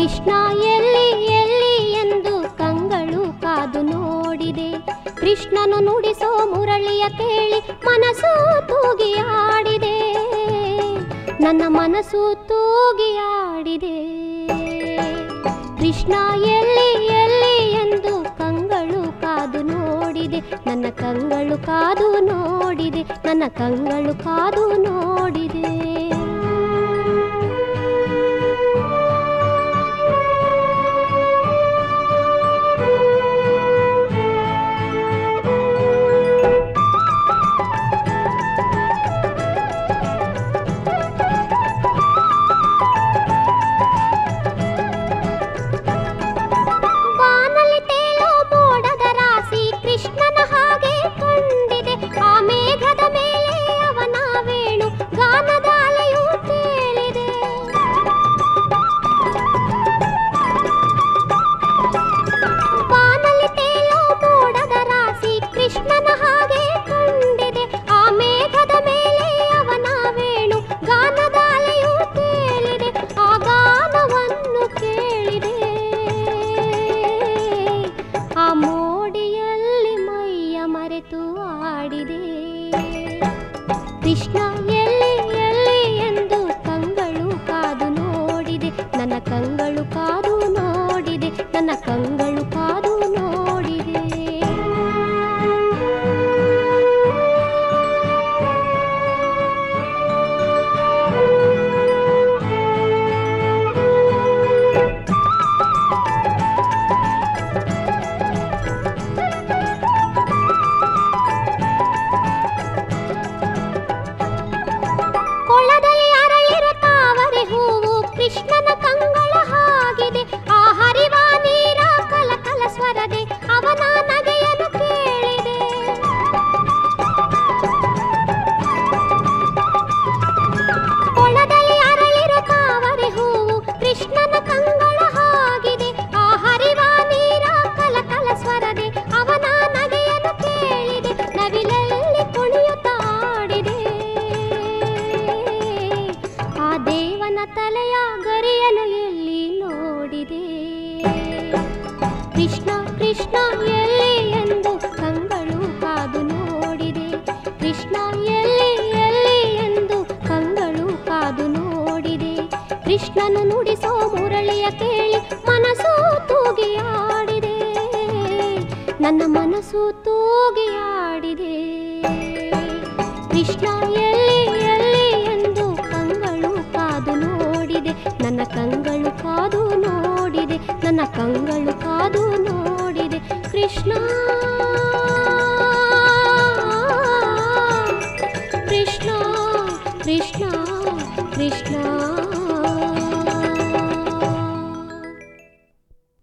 ಕೃಷ್ಣ ಎಲ್ಲಿ ಎಲ್ಲಿ ಎಂದು ಕಂಗಳು ಕಾದು ನೋಡಿದೆ. ಕೃಷ್ಣನು ನುಡಿಸೋ ಮುರಳಿಯ ಕೇಳಿ ಮನಸ್ಸು ತೂಗಿಯಾಡಿದೆ, ನನ್ನ ಮನಸ್ಸು ತೂಗಿಯಾಡಿದೆ. ಕೃಷ್ಣ ಎಲ್ಲಿ ಎಲ್ಲಿ ಎಂದು ಕಂಗಳು ಕಾದು ನೋಡಿದೆ, ನನ್ನ ಕಂಗಳು ಕಾದು ನೋಡಿದೆ, ನನ್ನ ಕಂಗಳು ಕಾದು ನೋಡಿದೆ. ಕೃಷ್ಣ ಎಲ್ಲಿ ಎಲ್ಲಿ ಎಂದು ಕಂಗಳು ಕಾದು ನೋಡಿದೆ, ನನ್ನ ಕಂಗಳು ಕಾದು ನೋಡಿದೆ, ನನ್ನ ಕಂಗಳು ಕಾದು ನೋಡಿದೆ. ಕೃಷ್ಣನ ಕಂಗಳ ಹಾಗಿದೆ, ಆ ಹರಿವ ನೀರ ಕಲಕಲ ಸ್ವರದೆ ಅವನ ನಗೆಯನ್ನು ಕೇಳಿದೆ. ಕೊಳದಲ್ಲಿ ಅರಳಿರೋ ತಾವರೆ ಹೂವು ಕೃಷ್ಣನ ಕಂಗಳ ಹಾಗಿದೆ, ಆ ಹರಿವ ನೀರ ಕಲಕಲ ಸ್ವರದೆ ಅವನ ನಗೆಯನ್ನು ಕೇಳಿದೆ. ನವಿಲಲ್ಲಿ ಕುಣಿಯುತ್ತಾಡಿದೆ, ಆ ದೇವನ ತಲೆಯ ಗರಿಯನು ಎಲ್ಲಿ ನೋಡಿದೆ. ಕೃಷ್ಣ ಕೃಷ್ಣ ಎಲ್ಲಿ ಎಂದು ಕಂಗಳು ಕಾದು ನೋಡಿದೆ, ಕೃಷ್ಣ ಎಲ್ಲಿ ಎಲ್ಲಿ ಎಂದು ಕಂಗಳು ಕಾದು ನೋಡಿದೆ. ಕೃಷ್ಣನು ನುಡಿಸೋ ಮುರಳಿಯ ಕೇಳಿ ಮನಸ್ಸು ತೂಗಿಯಾಡಿದೆ, ನನ್ನ ಮನಸ್ಸು ತೂಗಿಯಾಡಿದೆ. ಕೃಷ್ಣ ಎಲ್ಲಿ ಎಲ್ಲಿ ಎಂದು ಕಂಗಳು ಕಾದು ನೋಡಿದೆ, ನನ್ನ ಕಂಗಳು ಕಾದು ನೋಡಿದೆ, ನನ್ನ ಕಂಗಳು ಕಾದು ನೋಡಿದೆ. ಕೃಷ್ಣ ಕೃಷ್ಣ ಕೃಷ್ಣ ಕೃಷ್ಣ.